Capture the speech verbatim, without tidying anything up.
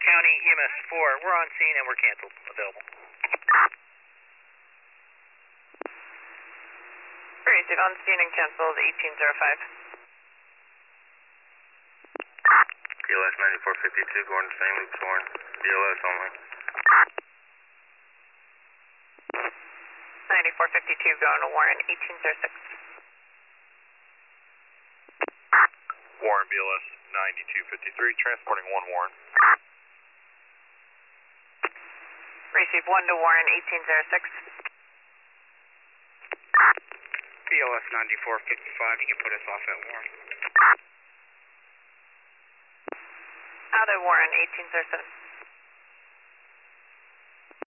County E M S four, we're on scene and we're canceled. Available. Receive on scene and canceled eighteen oh five. B L S ninety-four fifty-two going to Saint Luke's Warren. B L S only. ninety-four fifty-two going to Warren, eighteen oh six. Warren B L S ninety-two fifty-three, transporting one Warren. Receive one to Warren, eighteen oh six. B L S ninety-four fifty-five, you can put us off at Warren. Out of Warren, eighteen oh seven.